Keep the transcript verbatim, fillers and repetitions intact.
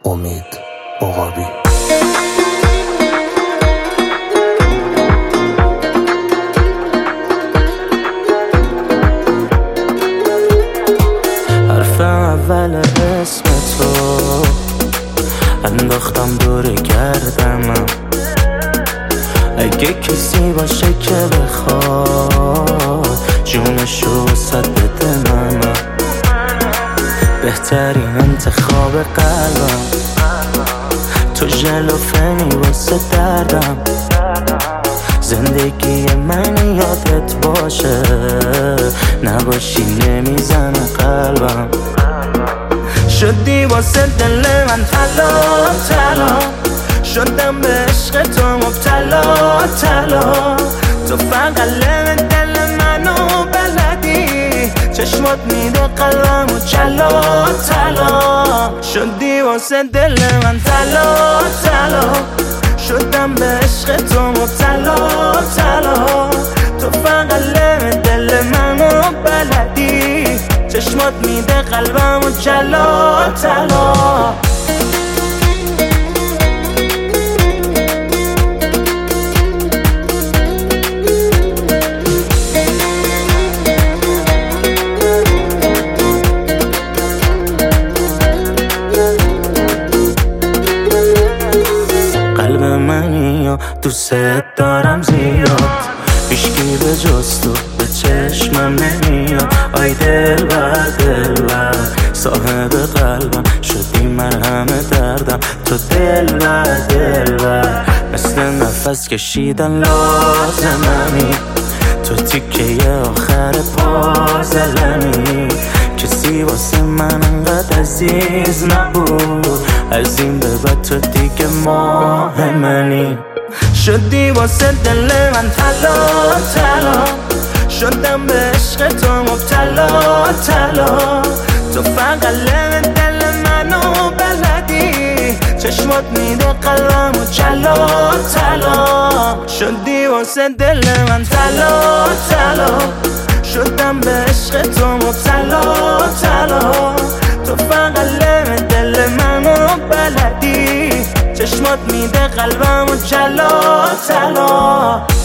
امید عقابی. حرف اول اسم تو انداختم دور گردمم، اگه کسی باشه که بخواد جونشو واسه بده منم، بهترین انتخاب قلبم تو ژلوفنی واسه دردم، زندگی من یادت باشه نباشی نمیزنه قلبم، شدی واسه دل من طلا طلا، شدم به عشق تو مبتلا طلا، تو فقط لب دل منو بلدی، چشمات میده قلبمو جلا طلا، شدی واسه دل من طلا طلا، شدم به عشق تو مبتلا طلا، تو فقط لب دل منو بلدی، چشمات میده قلبمو جلا طلا. قلب منی و دوست دارم زیاد، هیچکی به جز تو به چشمم نمیاد، آی دلبر دلبر صاحب قلبم، شدی مرهم دردم تو دلبر دلبر، مثل نفس کشیدن لازممی، تو تیکه آخر پازلمی، کسی واسه من انقدر عزیز نبود، از این به بعد تو دیگه ماه منی، شدی واسه دل من طلا طلا، شدم به عشق تو مبتلا طلا، تو فقط لب دل منو بلدی، چشمات میده قلبمو جلا طلا، شدی واسه دل من طلا طلا، شدم به عشق تو مبتلا طلا، تو فقط لب دل منو بلدی، چشمات میده قلبمو جلا طلا.